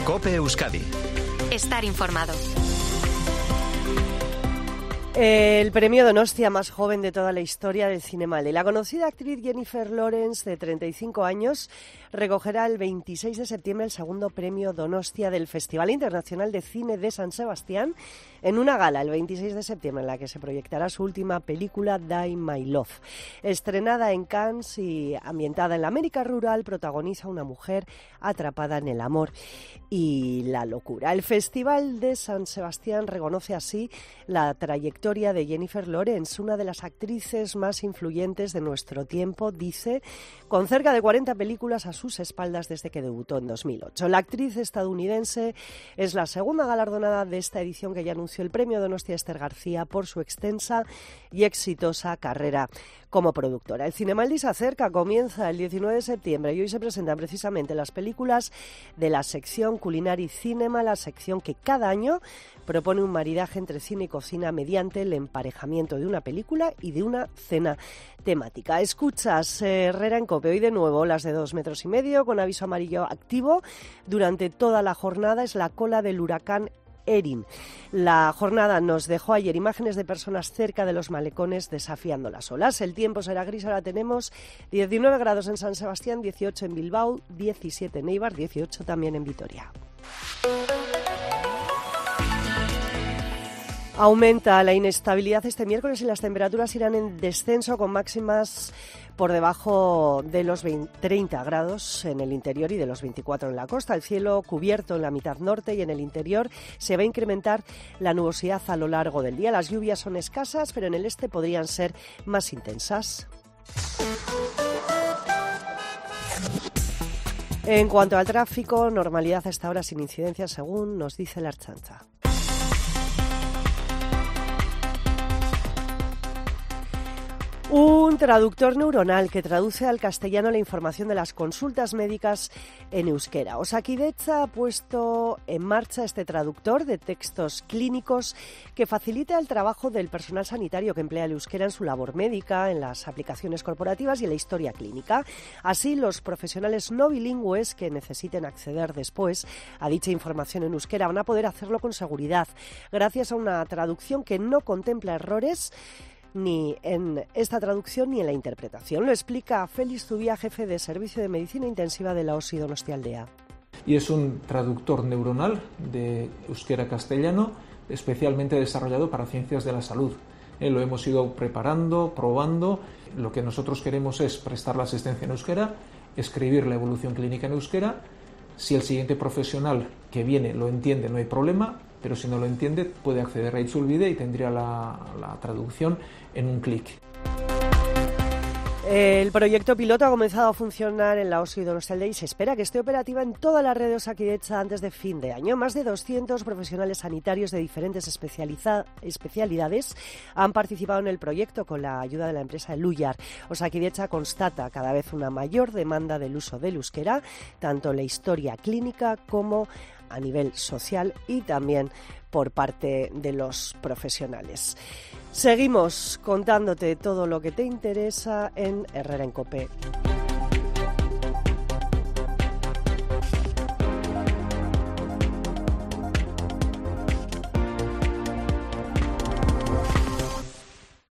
COPE Euskadi. Estar informado. El premio Donostia más joven de toda la historia del Zinemaldi. La conocida actriz Jennifer Lawrence, de 35 años, recogerá el 26 de septiembre el segundo premio Donostia del Festival Internacional de Cine de San Sebastián en una gala el 26 de septiembre en la que se proyectará su última película Die My Love. Estrenada en Cannes y ambientada en la América rural, protagoniza una mujer atrapada en el amor y la locura. El Festival de San Sebastián reconoce así la trayectoria de Jennifer Lawrence, una de las actrices más influyentes de nuestro tiempo, dice, con cerca de 40 películas a sus espaldas desde que debutó en 2008. La actriz estadounidense es la segunda galardonada de esta edición, que ya anunció el premio Donostia Esther García por su extensa y exitosa carrera como productora. El Zinemaldi se acerca, comienza el 19 de septiembre y hoy se presentan precisamente las películas de la sección Culinary Cinema, la sección que cada año propone un maridaje entre cine y cocina mediante el emparejamiento de una película y de una cena temática. Escuchas Herrera en COPE, hoy de nuevo las de 2,5 metros con aviso amarillo activo durante toda la jornada. Es la cola del huracán Erin. La jornada nos dejó ayer imágenes de personas cerca de los malecones desafiando las olas. El tiempo será gris, ahora tenemos 19 grados en San Sebastián, 18 en Bilbao, 17 en Eibar, 18 también en Vitoria. Aumenta la inestabilidad este miércoles y las temperaturas irán en descenso con máximas por debajo de los 30 grados en el interior y de los 24 en la costa. El cielo cubierto en la mitad norte y en el interior se va a incrementar la nubosidad a lo largo del día. Las lluvias son escasas, pero en el este podrían ser más intensas. En cuanto al tráfico, normalidad a esta hora sin incidencias, según nos dice la Ertzaintza. Un traductor neuronal que traduce al castellano la información de las consultas médicas en euskera. Osakidetza ha puesto en marcha este traductor de textos clínicos que facilita el trabajo del personal sanitario que emplea el euskera en su labor médica, en las aplicaciones corporativas y en la historia clínica. Así, los profesionales no bilingües que necesiten acceder después a dicha información en euskera van a poder hacerlo con seguridad, gracias a una traducción que no contempla errores ni en esta traducción ni en la interpretación. Lo explica Félix Zubia, jefe de Servicio de Medicina Intensiva de la OSI Donostialdea. Y es un traductor neuronal de euskera castellano especialmente desarrollado para ciencias de la salud. Lo hemos ido preparando, probando. Lo que nosotros queremos es prestar la asistencia en euskera, escribir la evolución clínica en euskera. Si el siguiente profesional que viene lo entiende, no hay problema, pero si no lo entiende puede acceder a Itzulbide y tendría la traducción en un clic. El proyecto piloto ha comenzado a funcionar en la OSI Donostialdea y se espera que esté operativa en toda la red de Osakidetza antes de fin de año. Más de 200 profesionales sanitarios de diferentes especialidades han participado en el proyecto con la ayuda de la empresa Luyar. Osakidetza constata cada vez una mayor demanda del uso del euskera, tanto en la historia clínica como a nivel social y también por parte de los profesionales. Seguimos contándote todo lo que te interesa en Herrera en COPE.